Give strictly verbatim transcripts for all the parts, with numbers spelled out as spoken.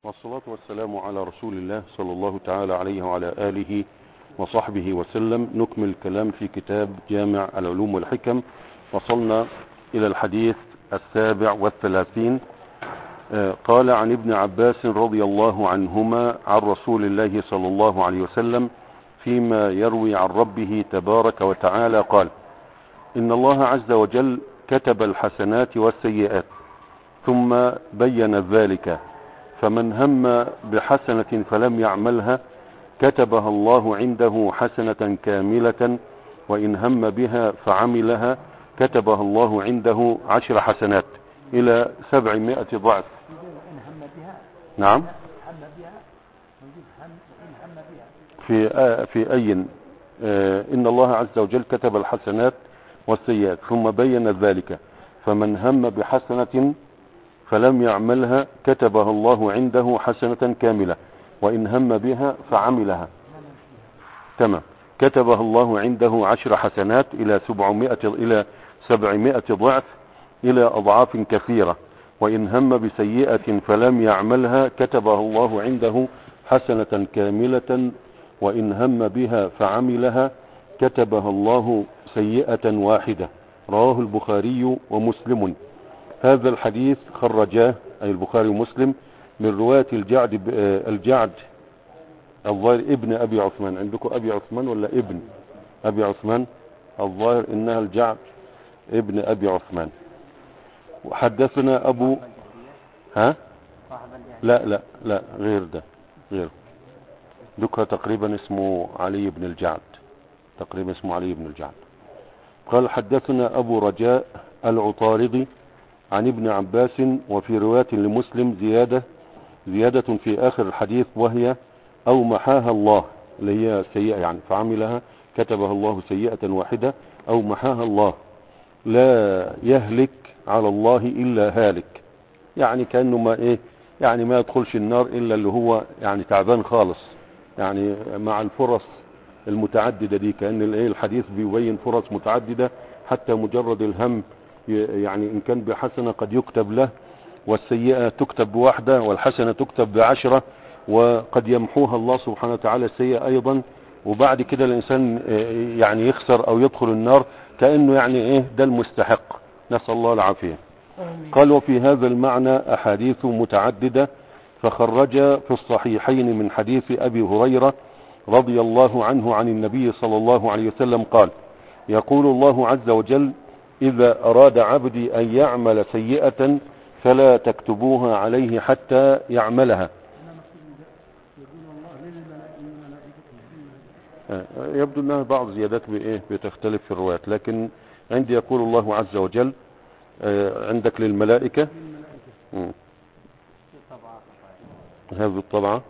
والصلاة والسلام على رسول الله صلى الله تعالى عليه وعلى آله وصحبه وسلم. نكمل الكلام في كتاب جامع العلوم والحكم. وصلنا إلى الحديث السابع والثلاثين. قال عن ابن عباس رضي الله عنهما عن رسول الله صلى الله عليه وسلم فيما يروي عن ربه تبارك وتعالى قال: إن الله عز وجل كتب الحسنات والسيئات ثم بين ذلك، فمن هم بحسنة فلم يعملها كتبها الله عنده حسنة كاملة، وإن هم بها فعملها كتبها الله عنده عشر حسنات إلى سبعمائة ضعف. نعم. في آه في أي آه إن الله عز وجل كتب الحسنات والسيئات ثم بين ذلك، فمن هم بحسنة فلم يعملها كتبها الله عنده حسنة كاملة، وإن هم بها فعملها تمام كتبها الله عنده عشر حسنات إلى سبعمائة إلى سبعمائة ضعف إلى أضعاف كثيرة. وإن هم بسيئة فلم يعملها كتبها الله عنده حسنة كاملة، وإن هم بها فعملها كتبها الله سيئة واحدة. رواه البخاري ومسلم. هذا الحديث خرجاه أي البخاري ومسلم من رواية الجعد الجعد الظاهر ابن أبي عثمان. عندكم أبي عثمان ولا ابن أبي عثمان؟ الظاهر إنها الجعد ابن أبي عثمان. وحدثنا أبو ها لا لا لا غير ده غير ذكر تقريبا اسمه علي بن الجعد تقريبا اسمه علي بن الجعد. قال: حدثنا أبو رجاء العطاردي عن ابن عباس، وفي رواية لمسلم زيادة زيادة في آخر الحديث، وهي أو محاها الله، اللي هي سيئة يعني فعملها كتبها الله سيئة واحدة، أو محاها الله. لا يهلك على الله إلا هالك، يعني كأنه ما إيه يعني ما يدخلش النار إلا اللي هو يعني تعبان خالص، يعني مع الفرص المتعددة دي، كأن الايه الحديث بيبين فرص متعددة، حتى مجرد الهم يعني إن كان بحسنة قد يكتب له، والسيئة تكتب بواحدة، والحسنة تكتب بعشرة، وقد يمحوها الله سبحانه وتعالى السيئة أيضا. وبعد كده الإنسان يعني يخسر أو يدخل النار، كأنه يعني إيه ده المستحق، نسأل الله العافية. قال: وفي هذا المعنى أحاديث متعددة، فخرج في الصحيحين من حديث أبي هريرة رضي الله عنه عن النبي صلى الله عليه وسلم قال: يقول الله عز وجل: إذا أراد عبدي أن يعمل سيئة فلا تكتبوها عليه حتى يعملها. يبدو أنها بعض زيادات بإيه بتختلف في الروايات، لكن عندي يقول الله عز وجل. عندك للملائكة هذه الطبعة.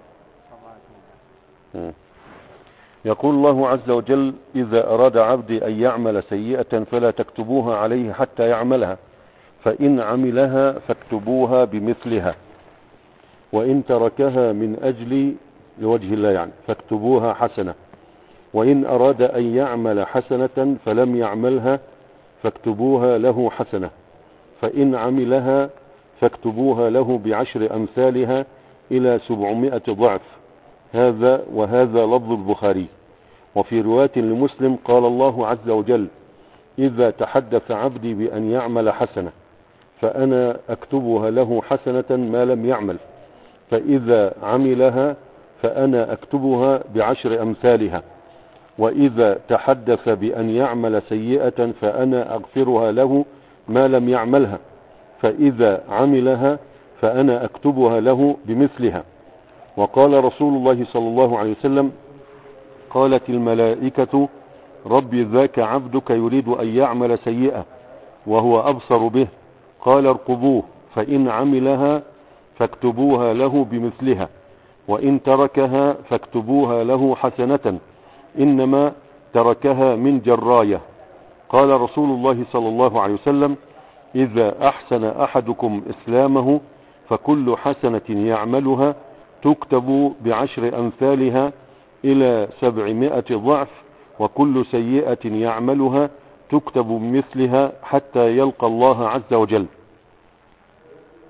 يقول الله عز وجل: إذا أراد عبدي أن يعمل سيئة فلا تكتبوها عليه حتى يعملها، فإن عملها فاكتبوها بمثلها، وإن تركها من أجل لوجه الله يعني فاكتبوها حسنة، وإن أراد أن يعمل حسنة فلم يعملها فاكتبوها له حسنة، فإن عملها فاكتبوها له بعشر أمثالها إلى سبعمائة ضعف. هذا وهذا لفظ البخاري. وفي رواية لمسلم قال الله عز وجل: إذا تحدث عبدي بأن يعمل حسنة فأنا أكتبها له حسنة ما لم يعمل، فإذا عملها فأنا أكتبها بعشر أمثالها، وإذا تحدث بأن يعمل سيئة فأنا أغفرها له ما لم يعملها، فإذا عملها فأنا أكتبها له بمثلها. وقال رسول الله صلى الله عليه وسلم: قالت الملائكة: ربي ذاك عبدك يريد أن يعمل سيئة وهو أبصر به، قال ارقبوه، فإن عملها فاكتبوها له بمثلها، وإن تركها فاكتبوها له حسنة، إنما تركها من جراية. قال رسول الله صلى الله عليه وسلم: إذا أحسن أحدكم إسلامه فكل حسنة يعملها تكتب بعشر أمثالها إلى سبعمائة ضعف، وكل سيئة يعملها تكتب بمثلها حتى يلقى الله عز وجل.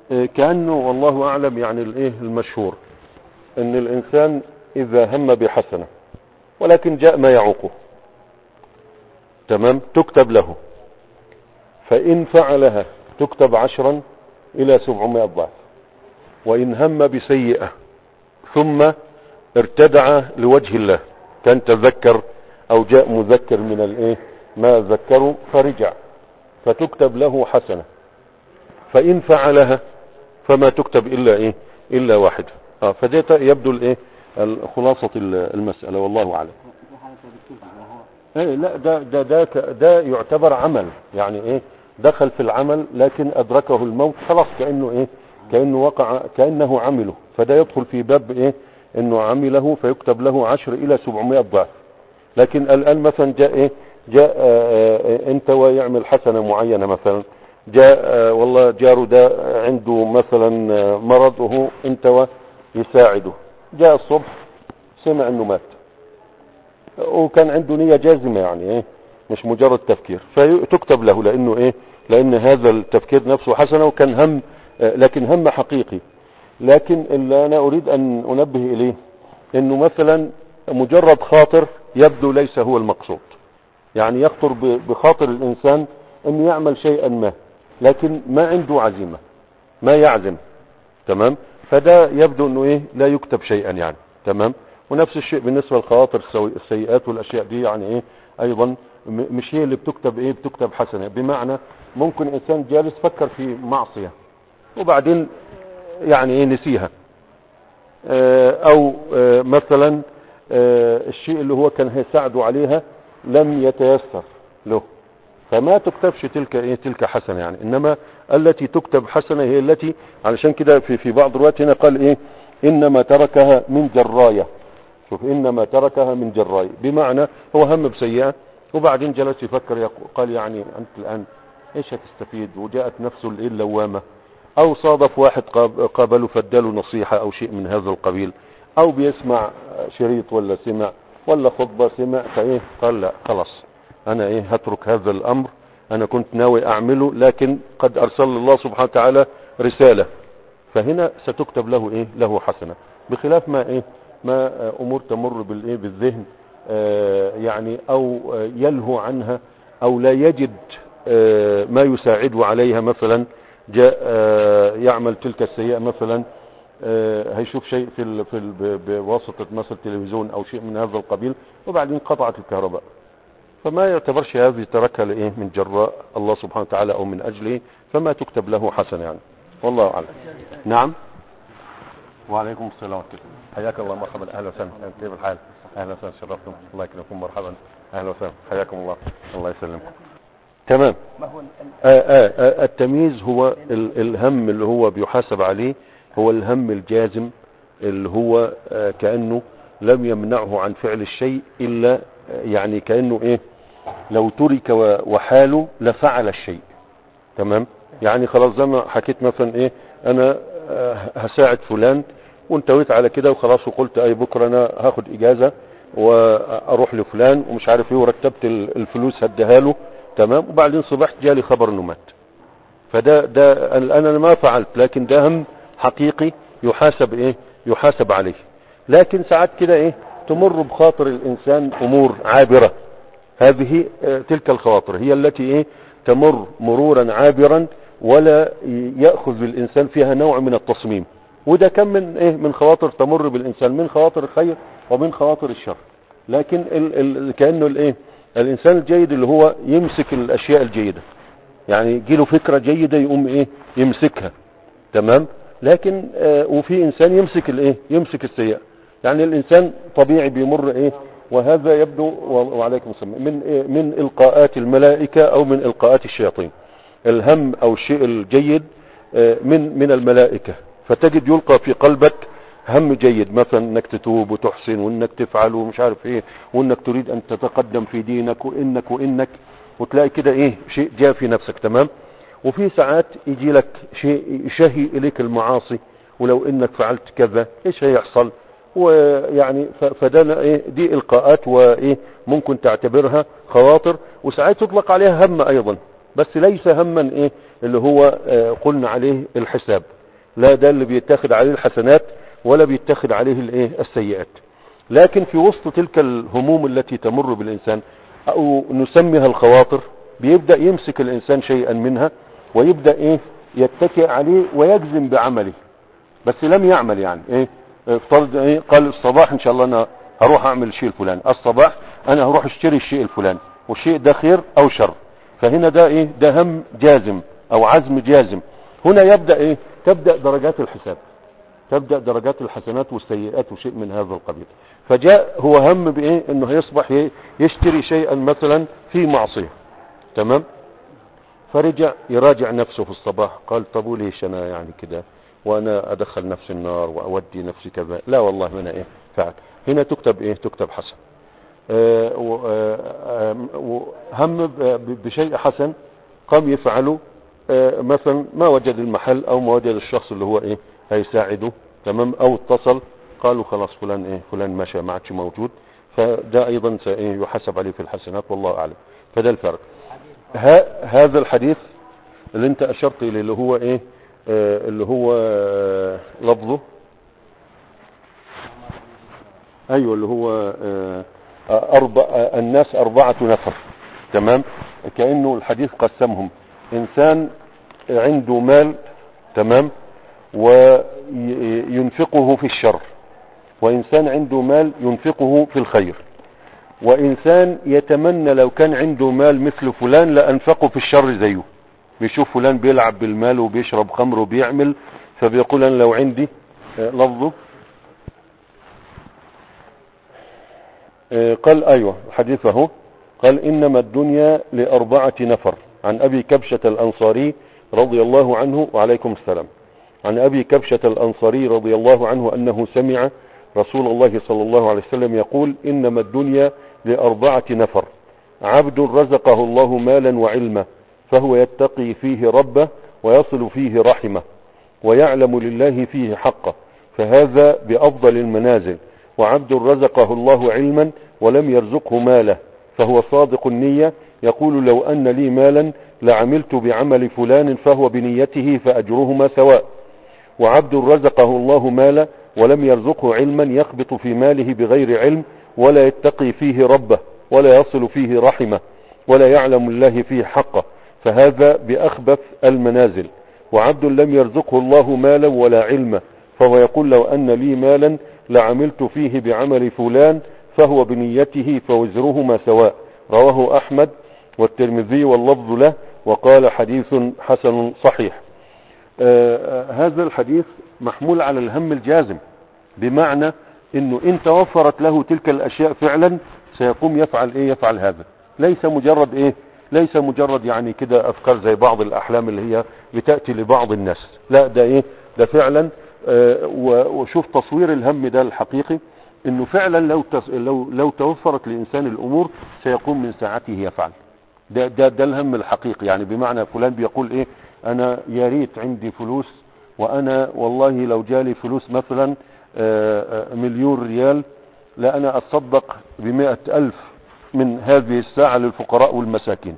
آه، كأنه والله اعلم يعني الايه المشهور ان الانسان اذا هم بحسنة ولكن جاء ما يعوقه، تمام، تكتب له، فان فعلها تكتب عشرا الى سبعمائة ضعف. وان هم بسيئة ثم ارتدع لوجه الله، كان تذكر او جاء مذكر من الايه ما ذكروا فرجع، فتكتب له حسنة. فان فعلها فما تكتب الا ايه الا واحدة. اه فديت يبدو الايه خلاصة المسألة والله اعلم. ايه لا ده ده ده ده يعتبر عمل، يعني ايه دخل في العمل لكن ادركه الموت، خلاص كأنه ايه كأنه وقع كأنه عمله، فده يدخل في باب ايه انه عمله فيكتب له عشر الى سبعمائة ضعف. لكن الان مثلا جاء ايه جاء اه انت ويعمل حسنة معينة، مثلا جاء اه والله جاره ده عنده مثلا مرض وهو انت ويساعده، جاء الصبح سمع انه مات وكان عنده نية جازمة، يعني ايه مش مجرد تفكير، فتكتب له لانه ايه لان هذا التفكير نفسه حسنة وكان هم، لكن هم حقيقي. لكن اللي انا اريد ان انبه اليه انه مثلا مجرد خاطر يبدو ليس هو المقصود، يعني يخطر بخاطر الانسان انه يعمل شيئا ما لكن ما عنده عزيمة، ما يعزم، تمام، فده يبدو انه ايه لا يكتب شيئا يعني، تمام. ونفس الشيء بالنسبة للخواطر السيئات والاشياء دي، يعني ايه ايضا مش هي اللي بتكتب ايه بتكتب حسنة. بمعنى ممكن انسان جالس فكر في معصية وبعدين يعني ايه نسيها، او مثلا الشيء اللي هو كان هيساعده عليها لم يتيسر له، فما تكتبش تلك ايه تلك حسنة يعني. انما التي تكتب حسنة هي التي، علشان كده في في بعض الروايات هنا قال ايه انما تركها من جراية. شوف انما تركها من جراية، بمعنى هو هم بسيئة وبعدين جلس يفكر، قال يعني انت الان ايش هتستفيد، وجاءت نفسه الايه اللوامة، او صادف واحد قابله فاداله نصيحة او شيء من هذا القبيل، او بيسمع شريط ولا سمع ولا خطبة سمع، فايه قال لا خلاص انا ايه هترك هذا الامر، انا كنت ناوي اعمله لكن قد ارسل الله سبحانه وتعالى رسالة، فهنا ستكتب له ايه له حسنة. بخلاف ما ايه ما امور تمر بالايه بالذهن آه يعني او يلهو عنها او لا يجد آه ما يساعده عليها، مثلا جاء آه يعمل تلك السيئة مثلا آه هيشوف شيء في ال في ال بواسطة مثلا تلفزيون او شيء من هذا القبيل وبعدين قطعت الكهرباء، فما يعتبرش هذه تركها لايه من جراء الله سبحانه وتعالى او من اجله، فما تكتب له حسنة يعني، والله اعلم. نعم. وعليكم السلام ورحمة الله، حياك الله، مرحبا، اهلا وسهلا، كيف الحال؟ اهلا وسهلا، شرفتم، الله يكرمكم، مرحبا، اهلا وسهلا، حياكم الله، الله يسلمكم. تمام. آه آه آه التمييز هو ال الهم اللي هو بيحاسب عليه، هو الهم الجازم اللي هو آه كأنه لم يمنعه عن فعل الشيء إلا آه يعني كأنه ايه لو ترك وحاله لفعل الشيء، تمام. يعني خلاص زي ما حكيت مثلا ايه انا آه هساعد فلان وانتويت على كده وخلاص، وقلت اي بكرة انا هاخد اجازة واروح لفلان ومش عارف ايه ورتبت الفلوس هديها له، تمام، وبعدين صبحت جالي خبر انه مات، فده ده انا ما فعلت، لكن ده هم حقيقي يحاسب ايه يحاسب عليه. لكن ساعات كده ايه تمر بخاطر الانسان امور عابرة، هذه اه تلك الخواطر هي التي ايه تمر مرورا عابرا ولا يأخذ الانسان فيها نوع من التصميم، وده كم من ايه من خواطر تمر بالانسان، من خواطر الخير ومن خواطر الشر. لكن ال ال كأنه الايه الانسان الجيد اللي هو يمسك الاشياء الجيدة، يعني يجيله فكرة جيدة يقوم ايه يمسكها، تمام. لكن آه وفي انسان يمسك الايه يمسك السيئة، يعني الانسان طبيعي بيمر ايه، وهذا يبدو وعليكم السلام من إيه من القاءات الملائكة او من القاءات الشياطين. الهم او الشيء الجيد آه من من الملائكة، فتجد يلقى في قلبك هم جيد، مثلا انك تتوب وتحسن وانك تفعل ومش عارف ايه وانك تريد ان تتقدم في دينك وانك وانك وتلاقي كده ايه شيء جاء في نفسك، تمام. وفي ساعات يجي لك شيء يشهي اليك المعاصي، ولو انك فعلت كذا ايش هيحصل، ويعني فده ايه دي القاءات وايه ممكن تعتبرها خواطر، وساعات تطلق عليها هم ايضا، بس ليس هما ايه اللي هو آه قلنا عليه الحساب، لا ده اللي بيتاخد عليه الحسنات ولا بيتاخد عليه الايه السيئات. لكن في وسط تلك الهموم التي تمر بالإنسان أو نسميها الخواطر، بيبدأ يمسك الإنسان شيئا منها ويبدأ إيه يتكئ عليه ويجزم بعمله، بس لم يعمل. يعني إيه افترض إيه قال الصباح إن شاء الله أنا هروح أعمل الشيء الفلاني، الصباح أنا هروح اشتري الشيء الفلاني، والشيء ده خير أو شر. فهنا ده إيه ده هم جازم أو عزم جازم. هنا يبدأ إيه تبدأ درجات الحساب، تبدأ درجات الحسنات والسيئات وشيء من هذا القبيل. فجاء هو هم بايه انه يصبح يشتري شيئا مثلا في معصية، تمام، فرجع يراجع نفسه في الصباح، قال طب وليش انا يعني كده وانا ادخل نفسي النار واودي نفسي كذا، لا والله انا ايه فعل. هنا تكتب ايه تكتب حسن. آه هم بشيء حسن قام يفعله، آه مثلا ما وجد المحل او ما وجد الشخص اللي هو ايه هيساعده، تمام، او اتصل قالوا خلاص فلان ايه فلان مشى ما عادش موجود، فده ايضا يحسب عليه في الحسنات والله اعلم. فده الفرق. ها هذا الحديث اللي انت اشرت اليه اللي هو ايه آه اللي هو آه لفظه ايوه اللي هو آه اربع آه الناس اربعة نفر، تمام، كأنه الحديث قسمهم: انسان عنده مال، تمام، وينفقه في الشر، وإنسان عنده مال ينفقه في الخير، وإنسان يتمنى لو كان عنده مال مثل فلان لأنفقه في الشر زيه. بيشوف فلان بيلعب بالمال وبيشرب خمر وبيعمل، فبيقول أنا لو عندي لفظه قال أيوة حديثه قال إنما الدنيا لأربعة نفر. عن أبي كبشة الأنصاري رضي الله عنه وعليكم السلام عن أبي كبشة الأنصاري رضي الله عنه أنه سمع رسول الله صلى الله عليه وسلم يقول: إنما الدنيا لأربعة نفر: عبد رزقه الله مالا وعلما فهو يتقي فيه ربه ويصل فيه رحمه ويعلم لله فيه حقه فهذا بأفضل المنازل، وعبد رزقه الله علما ولم يرزقه ماله فهو صادق النية يقول: لو أن لي مالا لعملت بعمل فلان فهو بنيته فأجرهما سواء. وعبد رزقه الله مالا ولم يرزقه علما يخبط في ماله بغير علم ولا يتقي فيه ربه ولا يصل فيه رحمه ولا يعلم الله فيه حقه فهذا بأخبث المنازل. وعبد لم يرزقه الله مالا ولا علما فهو يقول: لو أن لي مالا لعملت فيه بعمل فلان فهو بنيته فوزرهما سواء. رواه أحمد والترمذي واللفظ له وقال حديث حسن صحيح. آه هذا الحديث محمول على الهم الجازم، بمعنى انه ان توفرت له تلك الاشياء فعلا سيقوم يفعل ايه يفعل هذا. ليس مجرد ايه ليس مجرد يعني كده افكار زي بعض الاحلام اللي هي بتأتي لبعض الناس، لا ده ايه ده فعلا. آه وشوف تصوير الهم ده الحقيقي انه فعلا لو لو لو توفرت لانسان الامور سيقوم من ساعته يفعل. ده ده ده الهم الحقيقي. يعني بمعنى فلان بيقول ايه انا يا ريت عندي فلوس، وانا والله لو جالي فلوس مثلا مليون ريال لا انا اتصدق بمئة الف من هذه الساعة للفقراء والمساكين.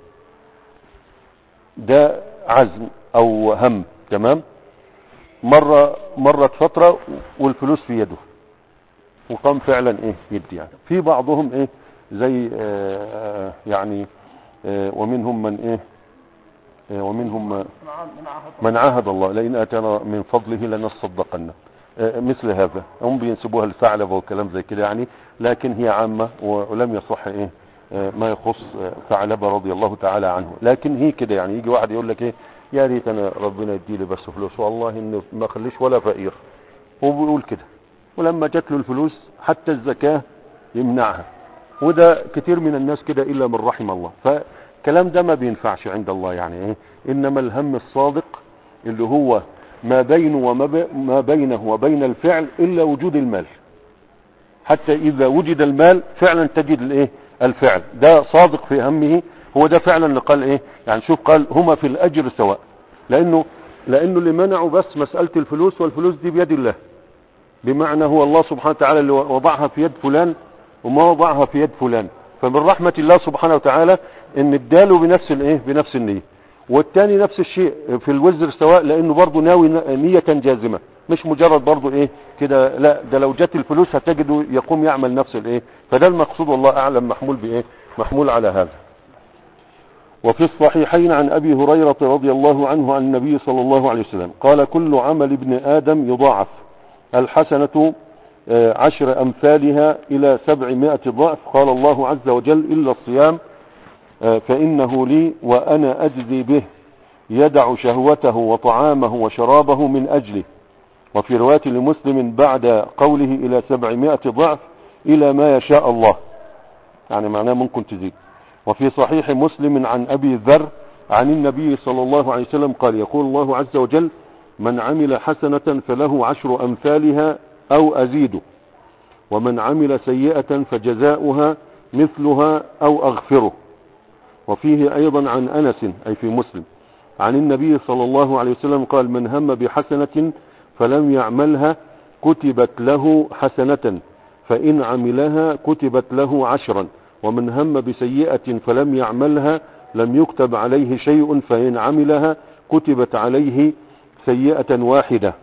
ده عزم او هم، تمام. مرة مرت فترة والفلوس في يده وقام فعلا ايه يدي. يعني في بعضهم ايه زي آه يعني آه ومنهم من ايه آه ومنهم من عاهد الله لئن اتانا من فضله لنصدقن، آه مثل هذا. هم بينسبوها الثعلبة وكلام زي كده يعني، لكن هي عامة ولم يصح ايه آه ما يخص ثعلبة رضي الله تعالى عنه. لكن هي كده يعني يجي واحد يقول لك ايه يا ريت انا ربنا يديلي بس فلوس والله انه ما اخليش ولا فقير، هو بيقول كده، ولما جات له الفلوس حتى الزكاة يمنعها. وده كتير من الناس كده إلا من رحم الله. فكلام ده ما بينفعش عند الله يعني إيه. إنما الهم الصادق اللي هو ما بينه وما بينه وبين الفعل إلا وجود المال. حتى إذا وجد المال فعلا تجد الإيه الفعل. ده صادق في همه، هو ده فعلا اللي قال إيه يعني شوف قال هما في الأجر سواء. لأنه لأنه اللي منعه بس مسألة الفلوس، والفلوس دي بيد الله، بمعنى هو الله سبحانه وتعالى اللي وضعها في يد فلان وما وضعها في يد فلان. فمن رحمة الله سبحانه وتعالى ان اداله بنفس الايه بنفس النية. والتاني نفس الشيء في الوزر سواء، لانه برضه ناوي نية جازمة، مش مجرد برضه ايه كده، لا ده لو جت الفلوس هتجده يقوم يعمل نفس الايه. فده المقصود والله اعلم محمول بايه، محمول على هذا. وفي الصحيحين عن ابي هريرة رضي الله عنه عن النبي صلى الله عليه وسلم قال كل عمل ابن ادم يضاعف، الحسنة عشر امثالها الى سبعمائة ضعف، قال الله عز وجل الا الصيام فانه لي وانا اجزي به، يدع شهوته وطعامه وشرابه من اجله. وفي رواية لمسلم بعد قوله الى سبعمائة ضعف الى ما يشاء الله، يعني معناه ممكن تزيد. وفي صحيح مسلم عن ابي ذر عن النبي صلى الله عليه وسلم قال يقول الله عز وجل من عمل حسنة فله عشر امثالها او ازيد، ومن عمل سيئة فجزاؤها مثلها او اغفره. وفيه ايضا عن انس اي في مسلم عن النبي صلى الله عليه وسلم قال من هم بحسنة فلم يعملها كتبت له حسنة، فإن عملها كتبت له عشرا، ومن هم بسيئة فلم يعملها لم يكتب عليه شيء، فإن عملها كتبت عليه سيئة واحدة.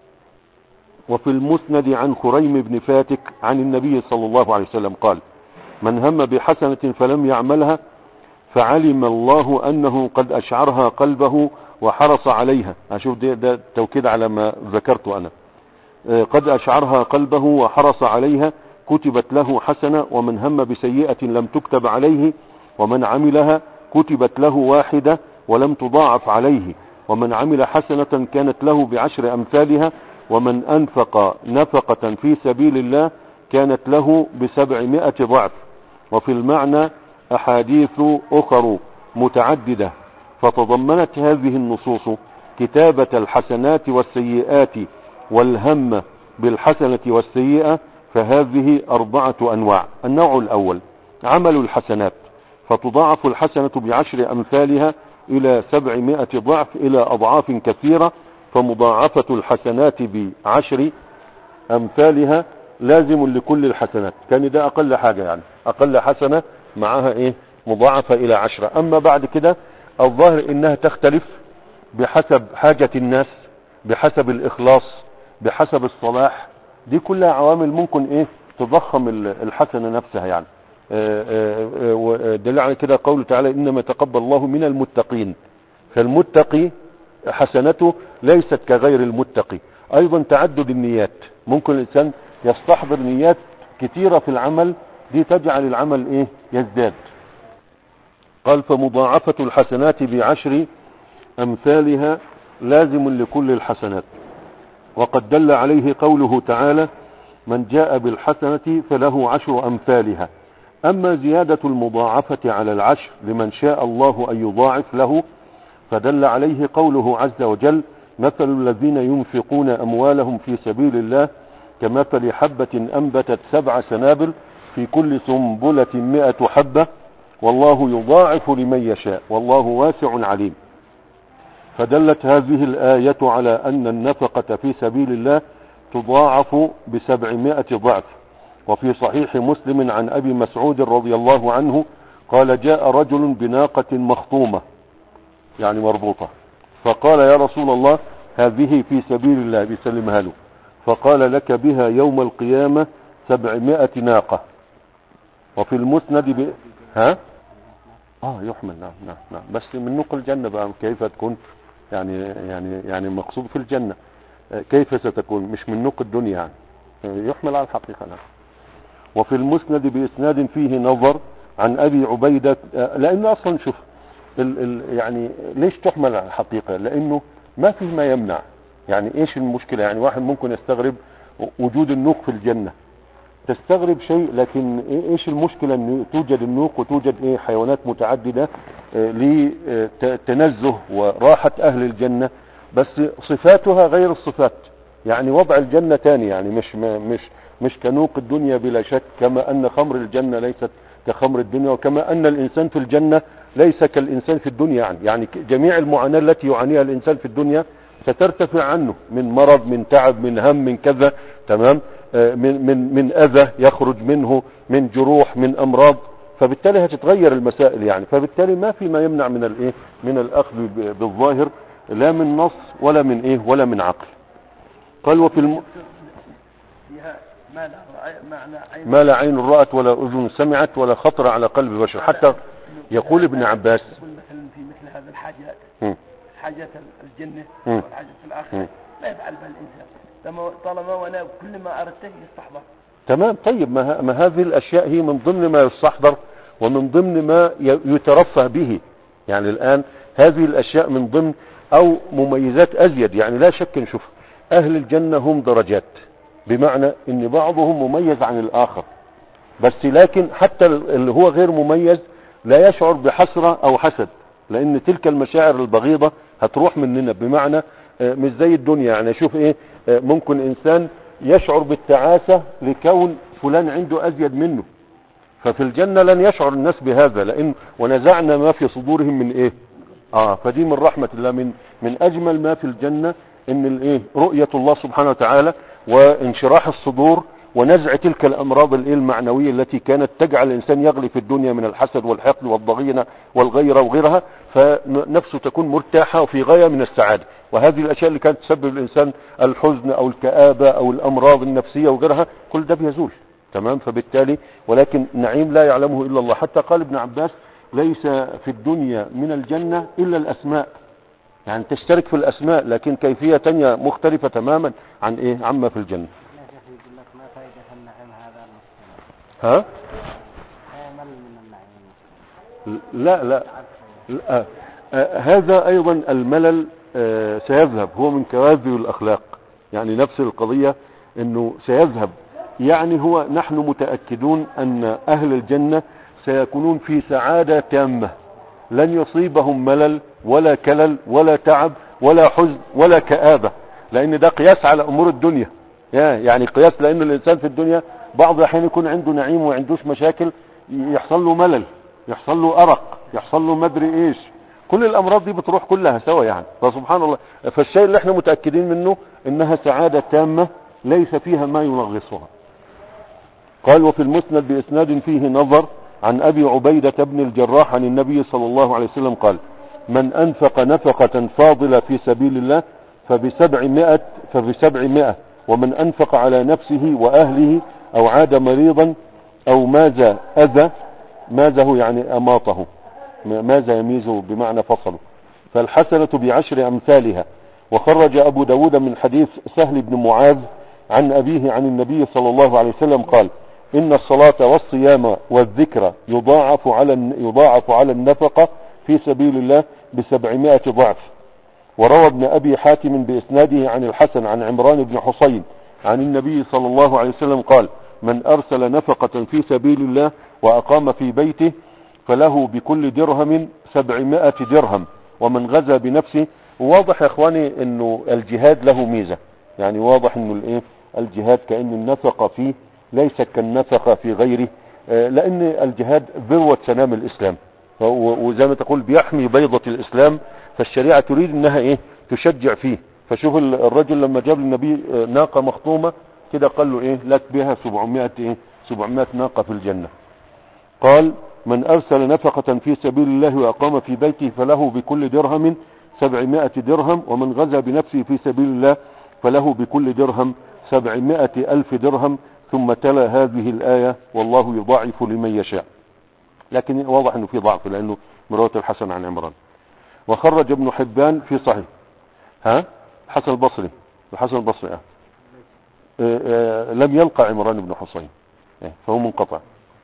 وفي المسند عن خريم بن فاتك عن النبي صلى الله عليه وسلم قال من هم بحسنة فلم يعملها فعلم الله أنه قد أشعرها قلبه وحرص عليها. أشوف ده, ده توكيد على ما ذكرت أنا. قد أشعرها قلبه وحرص عليها كتبت له حسنة، ومن هم بسيئة لم تكتب عليه، ومن عملها كتبت له واحدة ولم تضاعف عليه، ومن عمل حسنة كانت له بعشر أمثالها، ومن أنفق نفقة في سبيل الله كانت له بسبعمائة ضعف. وفي المعنى أحاديث أخر متعددة، فتضمنت هذه النصوص كتابة الحسنات والسيئات والهم بالحسنة والسيئة، فهذه أربعة أنواع. النوع الأول عمل الحسنات، فتضاعف الحسنة بعشر أمثالها إلى سبعمائة ضعف إلى أضعاف كثيرة، فمضاعفة الحسنات بعشر أمثالها لازم لكل الحسنات. كان ده أقل حاجة، يعني أقل حسنة معها إيه مضاعفة إلى عشرة. أما بعد كده الظاهر إنها تختلف بحسب حاجة الناس، بحسب الإخلاص، بحسب الصلاح. دي كلها عوامل ممكن إيه تضخم الحسنة نفسها. يعني دل على كده قوله تعالى إنما تقبل الله من المتقين، فالمتقي حسنته ليست كغير المتقي. أيضا تعدد النيات، ممكن الإنسان يستحضر نيات كثيرة في العمل، دي تجعل العمل إيه يزداد. قال فمضاعفة الحسنات بعشر أمثالها لازم لكل الحسنات. وقد دل عليه قوله تعالى من جاء بالحسنة فله عشر أمثالها. أما زيادة المضاعفة على العشر لمن شاء الله أن يضاعف له فدل عليه قوله عز وجل مثل الذين ينفقون أموالهم في سبيل الله كمثل حبة أنبتت سبع سنابل في كل سنبلة مئة حبة والله يضاعف لمن يشاء والله واسع عليم. فدلت هذه الآية على أن النفقة في سبيل الله تضاعف بسبعمائة ضعف. وفي صحيح مسلم عن أبي مسعود رضي الله عنه قال جاء رجل بناقة مخطومة يعني مربوطة، فقال يا رسول الله هذه في سبيل الله، بيسلمها له، فقال لك بها يوم القيامة سبعمائة ناقة. وفي المسند ب... ها اه يحمل نعم نعم نعم بس من نقل الجنة بقى كيف تكون، يعني يعني يعني مقصود في الجنة كيف ستكون، مش من نقل الدنيا، يعني يحمل على الحقيقة. نعم. وفي المسند بإسناد فيه نظر عن أبي عبيدة، لأن أصلا شوف ال ال يعني ليش تحمل على الحقيقة، لأنه ما فيه ما يمنع. يعني إيش المشكلة؟ يعني واحد ممكن يستغرب وجود النوق في الجنة، تستغرب شيء، لكن إيش المشكلة أن توجد النوق وتوجد إيه حيوانات متعددة لتنزه وراحة أهل الجنة، بس صفاتها غير الصفات. يعني وضع الجنة تاني، يعني مش مش مش كنوق الدنيا بلا شك، كما أن خمر الجنة ليست كخمر الدنيا، وكما أن الإنسان في الجنة ليس كالإنسان في الدنيا. يعني يعني جميع المعاناة التي يعانيها الإنسان في الدنيا سترتفع عنه من مرض، من تعب، من هم، من كذا، تمام، من من من أذى يخرج منه، من جروح، من أمراض. فبالتالي هتتغير المسائل يعني. فبالتالي ما في ما يمنع من الايه من الاخذ بالظاهر لا من نص ولا من ايه ولا من عقل. قال وفي الم... ما لا عين رأت ولا اذن سمعت ولا خطر على قلب بشر. حتى يقول ابن عباس مثلا في مثل هذا الحاجات م. حاجات الجنة والحاجات في الآخرة لا يفعل بها الإنسان طالما وانا كل ما أردته يستحضر. تمام. طيب ما, ما هذه الأشياء هي من ضمن ما يستحضر ومن ضمن ما يترفه به. يعني الآن هذه الأشياء من ضمن أو مميزات أزيد. يعني لا شك نشوف أهل الجنة هم درجات، بمعنى أن بعضهم مميز عن الآخر، بس لكن حتى اللي هو غير مميز لا يشعر بحسرة أو حسد، لأن تلك المشاعر البغيضة هتروح مننا. بمعنى مش زي الدنيا. يعني شوف إيه، ممكن إنسان يشعر بالتعاسة لكون فلان عنده أزيد منه، ففي الجنة لن يشعر الناس بهذا، لأن ونزعنا ما في صدورهم من إيه آه فدي من رحمة الله. من من أجمل ما في الجنة إن الإيه رؤية الله سبحانه وتعالى وانشراح الصدور ونزع تلك الأمراض الإيه المعنوية التي كانت تجعل الإنسان يغلي في الدنيا من الحسد والحقد والضغينة والغيرة وغيرها، فنفسه تكون مرتاحة وفي غاية من السعادة. وهذه الأشياء اللي كانت تسبب الإنسان الحزن أو الكآبة أو الأمراض النفسية وغيرها كل ده بيزول. تمام. فبالتالي ولكن نعيم لا يعلمه إلا الله. حتى قال ابن عباس ليس في الدنيا من الجنة إلا الأسماء، يعني تشترك في الأسماء لكن كيفية تانية مختلفة تماما عن إيه عما في الجنة. ها لا لا, لا. آه هذا أيضا الملل آه سيذهب، هو من كواذب الأخلاق. يعني نفس القضية أنه سيذهب. يعني هو نحن متأكدون أن أهل الجنة سيكونون في سعادة تامة، لن يصيبهم ملل ولا كلل ولا تعب ولا حزن ولا كآبة، لأن ده قياس على أمور الدنيا. يعني قياس، لأن الإنسان في الدنيا بعض الأحيان يكون عنده نعيم وعندوش مشاكل، يحصل له ملل، يحصل له أرق، يحصل له مدري إيش، كل الأمراض دي بتروح كلها سوا يعني. فسبحان الله. فالشيء اللي احنا متأكدين منه إنها سعادة تامة ليس فيها ما ينغصها. قال وفي المسند بإسناد فيه نظر عن أبي عبيدة بن الجراح عن النبي صلى الله عليه وسلم قال من أنفق نفقة فاضلة في سبيل الله فبسبعمائة فبسبعمائة ومن أنفق على نفسه وأهله أو عاد مريضا أو ماذا أذى، ماذا يعني أماطه، ماذا يميزه بمعنى فصله، فالحسنة بعشر أمثالها. وخرج أبو داود من حديث سهل بن معاذ عن أبيه عن النبي صلى الله عليه وسلم قال إن الصلاة والصيام والذكر يضاعف على يضاعف على النفقة في سبيل الله بسبعمائة ضعف. وروى ابن أبي حاتم بإسناده عن الحسن عن عمران بن حسين عن النبي صلى الله عليه وسلم قال من أرسل نفقة في سبيل الله وأقام في بيته فله بكل درهم سبعمائة درهم ومن غزا بنفسه. واضح يا اخواني انه الجهاد له ميزة. يعني واضح انه الايه الجهاد كأن النفقة فيه ليس كالنفقة في غيره، لان الجهاد ذروة سنام الاسلام، وزي ما تقول بيحمي بيضة الاسلام، فالشريعة تريد انها ايه تشجع فيه. فشوف الرجل لما جاب النبي ناقة مخطومة كده قال له ايه لك بها سبعمائة ايه سبعمائة ناقة في الجنة. قال من ارسل نفقة في سبيل الله واقام في بيته فله بكل درهم سبعمائة درهم ومن غزا بنفسه في سبيل الله فله بكل درهم سبعمائة الف درهم. ثم تلا هذه الآية والله يضاعف لمن يشاء. لكن واضح انه في ضعف لانه من رواية الحسن عن عمران. وخرج ابن حبان في صحيح ها الحسن البصري الحسن البصري اه, آه, آه لم يلقى عمران بن حسين آه فهو منقطع.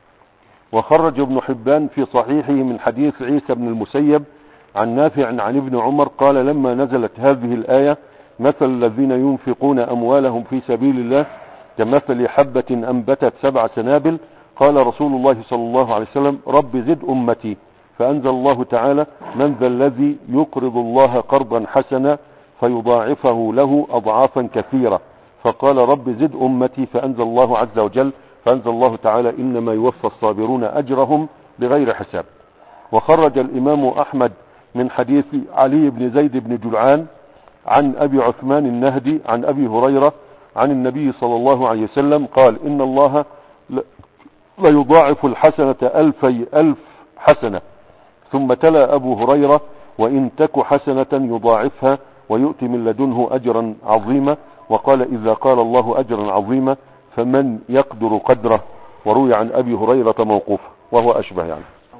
وخرج ابن حبان في صحيحه من حديث عيسى بن المسيب عن نافع عن ابن عمر قال لما نزلت هذه الآية مثل الذين ينفقون أموالهم في سبيل الله كمثل حبة أنبتت سبع سنابل قال رسول الله صلى الله عليه وسلم رب زد أمتي فأنزل الله تعالى من ذا الذي يقرض الله قرضا حسنا فيضاعفه له أضعافا كثيرة فقال رب زد أمتي فأنزل الله عز وجل فأنزل الله تعالى إنما يوفى الصابرون أجرهم بغير حساب. وخرج الإمام أحمد من حديث علي بن زيد بن جلعان عن أبي عثمان النهدي عن أبي هريرة عن النبي صلى الله عليه وسلم قال إن الله ليضاعف الحسنة ألفي ألف حسنة. ثم تلا أبو هريرة وإن تك حسنة يضاعفها ويؤتي من لدنه أجرا عظيما. وقال إذا قال الله أجرا عظيما فمن يقدر قدره. وروي عن أبي هريرة موقوفا وهو أشبه يعني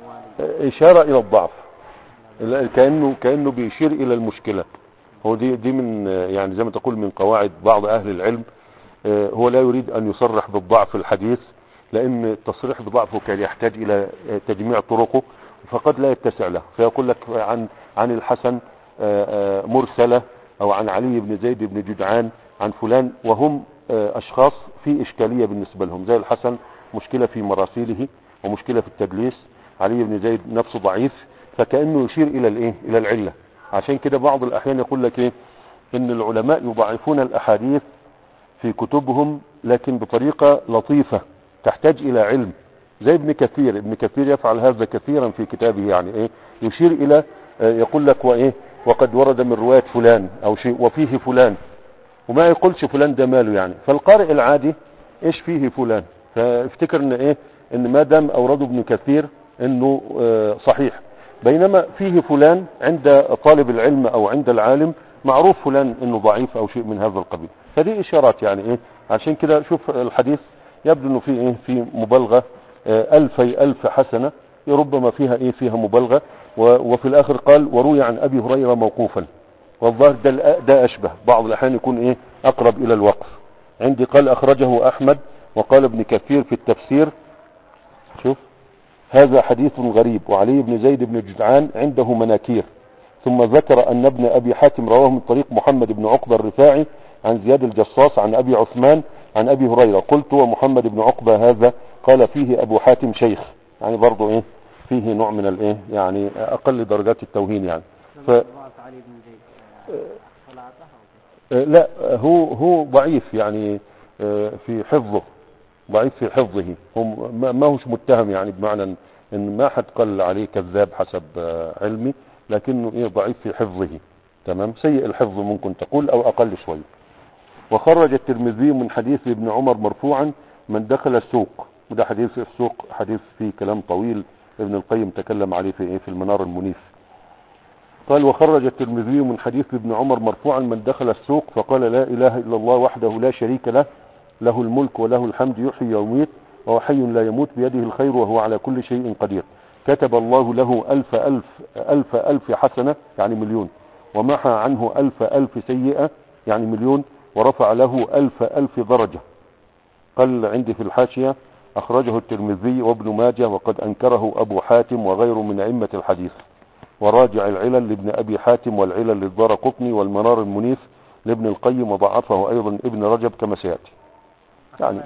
إشارة إلى الضعف، كأنه كأنه بيشير إلى المشكلة. هو دي دي من يعني زي ما تقول من قواعد بعض أهل العلم. هو لا يريد أن يصرح بالضعف الحديث، لأن التصريح بضعفه كان يحتاج إلى تجميع طرقه فقد لا يتسع له، فيقول لك عن عن الحسن مرسلة أو عن علي بن زيد بن جدعان عن فلان، وهم أشخاص في إشكالية بالنسبة لهم. زي الحسن مشكلة في مراسيله ومشكلة في التدليس، علي بن زيد نفسه ضعيف، فكأنه يشير إلى الإيه إلى العلة. عشان كده بعض الأحيان يقول لك إيه إن العلماء يضعفون الأحاديث في كتبهم لكن بطريقة لطيفة تحتاج إلى علم. زي ابن كثير ابن كثير يفعل هذا كثيرا في كتابه، يعني إيه يشير إلى يقول لك وإيه وقد ورد من رواية فلان أو شيء وفيه فلان، وما يقولش فلان ده ماله يعني. فالقارئ العادي إيش فيه فلان، فافتكر إن إيه إن ما دام أورده ابن كثير إنه صحيح، بينما فيه فلان عند طالب العلم أو عند العالم معروف فلان إنه ضعيف أو شيء من هذا القبيل. فدي إشارات يعني إيه. عشان كده شوف الحديث يبدو إنه فيه إيه في مبالغة ألفي ألف حسنة، ربما فيها إيه فيها مبالغة. وفي الآخر قال وروي عن أبي هريرة موقوفا، والظاهر ده, ده أشبه بعض الأحيان يكون إيه أقرب إلى الوقف. عندي قال أخرجه أحمد وقال ابن كثير في التفسير شوف هذا حديث غريب وعلي بن زيد بن جدعان عنده مناكير. ثم ذكر أن ابن أبي حاتم رواه من طريق محمد بن عقبة الرفاعي عن زياد الجصاص عن أبي عثمان عن أبي هريرة. قلت ومحمد بن عقبة هذا قال فيه أبو حاتم شيخ، يعني برضو إيه فيه نوع من الإيه يعني أقل درجات التوهين يعني. ف... لا هو هو ضعيف يعني في حفظه، ضعيف في حفظه، هو ما هوش متهم يعني بمعنى ان ما حد قال عليه كذاب حسب علمي، لكنه ايه ضعيف في حفظه. تمام، سيء الحفظ ممكن تقول او اقل شوي. وخرج الترمذي من حديث ابن عمر مرفوعا من دخل السوق، وده حديث السوق حديث فيه كلام طويل ابن القيم تكلم عليه في ايه في المنار المنيف. قال وخرج الترمذي من حديث ابن عمر مرفوعا من دخل السوق فقال لا اله الا الله وحده لا شريك له له الملك وله الحمد يحيي ويميت وهو حي لا يموت بيده الخير وهو على كل شيء قدير، كتب الله له ألف ألف ألف ألف حسنة يعني مليون، ومحى عنه ألف ألف سيئة يعني مليون، ورفع له ألف ألف درجة. قال عندي في الحاشية أخرجه الترمذي وابن ماجه وقد أنكره أبو حاتم وغيره من أئمة الحديث. وراجع العلل لابن أبي حاتم والعلل للدارقطني والمنار المنيف لابن القيم وضعفه أيضا ابن رجب كما سيأتي. يعني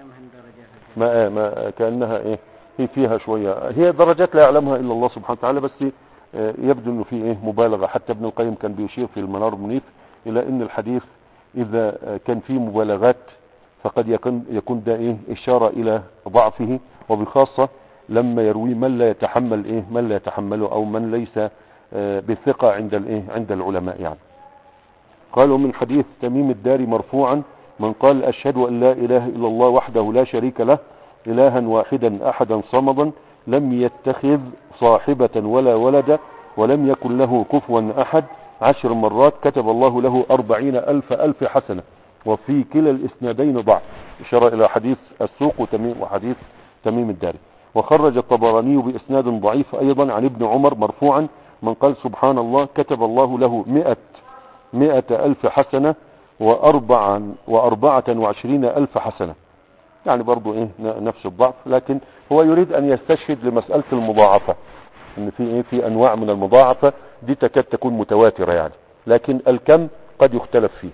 ما ما كأنها ايه هي فيها شوية، هي درجات لا يعلمها الا الله سبحانه وتعالى، بس يبدو انه في ايه مبالغة. حتى ابن القيم كان بيشير في المنار المنيف الى ان الحديث اذا كان فيه مبالغات فقد يكون يكون ده ايه اشارة الى ضعفه، وبخاصة لما يروي من لا يتحمل ايه من لا يتحمله او من ليس بثقة عند الايه عند العلماء يعني. قالوا من حديث تميم الداري مرفوعا من قال أشهد أن لا إله إلا الله وحده لا شريك له إلها واحدا أحدا صمدا لم يتخذ صاحبة ولا ولدا ولم يكن له كفوا أحد عشر مرات كتب الله له أربعين ألف ألف حسنة. وفي كلا الإسنادين ضعف، إشارة إلى حديث السوق وتميم وحديث تميم الداري. وخرج الطبراني بإسناد ضعيف أيضا عن ابن عمر مرفوعا من قال سبحان الله كتب الله له مئة مئة ألف حسنة وأربعا وأربعة وعشرين ألف حسنة، يعني برضو إيه نفس الضعف، لكن هو يريد أن يستشهد لمسألة المضاعفة، إن في إيه في أنواع من المضاعفة دي تكاد تكون متواترة يعني، لكن الكم قد يختلف فيه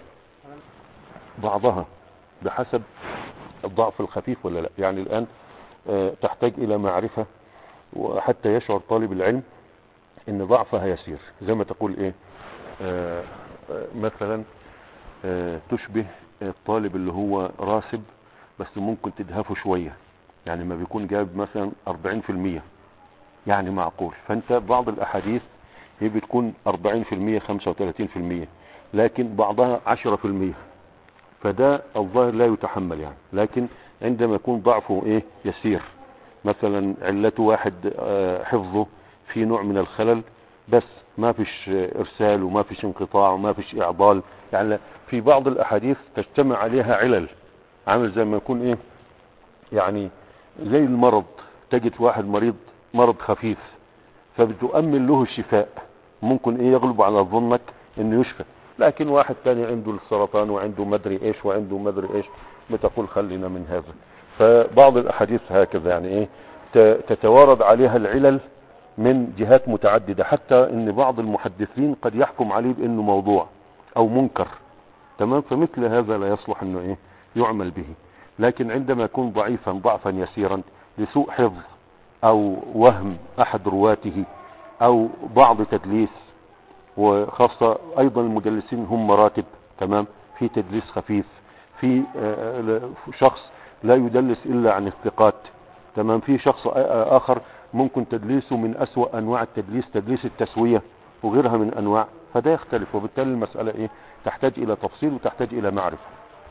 بعضها بحسب الضعف الخفيف ولا لا. يعني الآن آه تحتاج إلى معرفة وحتى يشعر طالب العلم إن ضعفها يسير، زي ما تقول إيه آه آه مثلا آه تشبه الطالب اللي هو راسب بس ممكن تدهفه شوية، يعني ما بيكون جاب مثلا أربعين في المية يعني معقول، فانت بعض الاحاديث هي بتكون أربعين في المية خمسة وثلاثين في المية لكن بعضها عشرة في المية، فده الظاهر لا يتحمل يعني. لكن عندما يكون ضعفه ايه يسير مثلا علته واحد حفظه في نوع من الخلل، بس ما فيش ارسال وما فيش انقطاع وما فيش اعضال. يعني في بعض الاحاديث تجتمع عليها علل، عامل زي ما يكون ايه، يعني زي المرض، تجد واحد مريض مرض خفيف فبتؤمن له الشفاء، ممكن ايه يغلب على ظنك انه يشفى، لكن واحد تاني عنده السرطان وعنده مدري ايش وعنده مدري ايش، بتقول خلينا من هذا. فبعض الاحاديث هكذا يعني ايه تتوارد عليها العلل من جهات متعددة، حتى ان بعض المحدثين قد يحكم عليه بانه موضوع او منكر، تمام. فمثل هذا لا يصلح انه ايه يعمل به. لكن عندما يكون ضعيفا ضعفا يسيرا لسوء حفظ او وهم احد رواته او بعض تدليس، وخاصة ايضا المدلسين هم مراتب، تمام، في تدليس خفيف، في شخص لا يدلس الا عن الثقات، تمام، في شخص اخر ممكن تدليسه من اسوأ انواع التدليس، تدليس التسوية وغيرها من انواع، فده يختلف. وبالتالي المسألة ايه تحتاج الى تفصيل وتحتاج الى معرفة.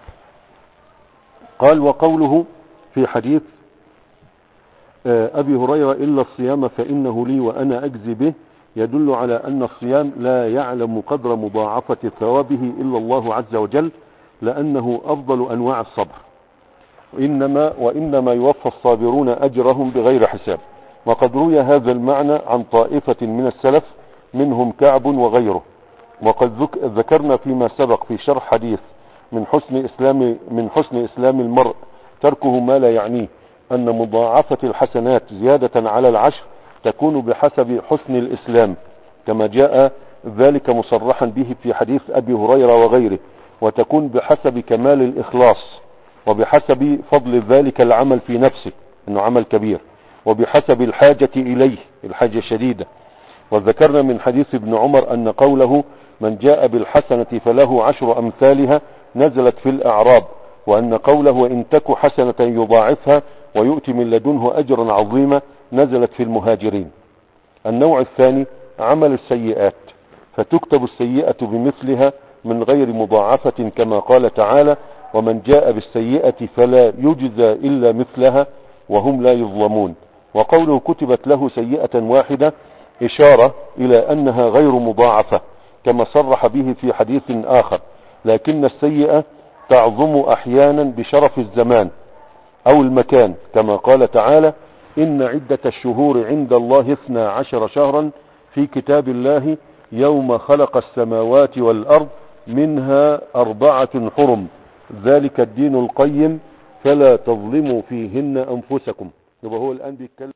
قال وقوله في حديث ابي هريرة الا الصيام فانه لي وانا اجزي به، يدل على ان الصيام لا يعلم قدر مضاعفة ثوابه الا الله عز وجل، لانه افضل انواع الصبر، إنما وإنما يوفى الصابرون أجرهم بغير حساب. وقد روي هذا المعنى عن طائفة من السلف منهم كعب وغيره. وقد ذكرنا فيما سبق في شرح حديث من حسن إسلام من حسن إسلام المرء تركه ما لا يعنيه أن مضاعفة الحسنات زيادة على العشر تكون بحسب حسن الإسلام، كما جاء ذلك مصرحا به في حديث أبي هريرة وغيره، وتكون بحسب كمال الإخلاص، وبحسب فضل ذلك العمل في نفسه انه عمل كبير، وبحسب الحاجة اليه الحاجة شديدة. وذكرنا من حديث ابن عمر ان قوله من جاء بالحسنة فله عشر امثالها نزلت في الاعراب، وان قوله وان تك حسنة يضاعفها ويؤتي من لدنه اجرا عظيما نزلت في المهاجرين. النوع الثاني عمل السيئات، فتكتب السيئة بمثلها من غير مضاعفة، كما قال تعالى ومن جاء بالسيئة فلا يجزى إلا مثلها وهم لا يظلمون. وقوله كتبت له سيئة واحدة إشارة إلى أنها غير مضاعفة، كما صرح به في حديث آخر، لكن السيئة تعظم أحيانا بشرف الزمان أو المكان، كما قال تعالى إن عدة الشهور عند الله اثنا عشر شهرا في كتاب الله يوم خلق السماوات والأرض منها أربعة حرم ذلك الدين القيم فلا تظلموا فيهن أنفسكم. يبقى هو الآن بيتكلم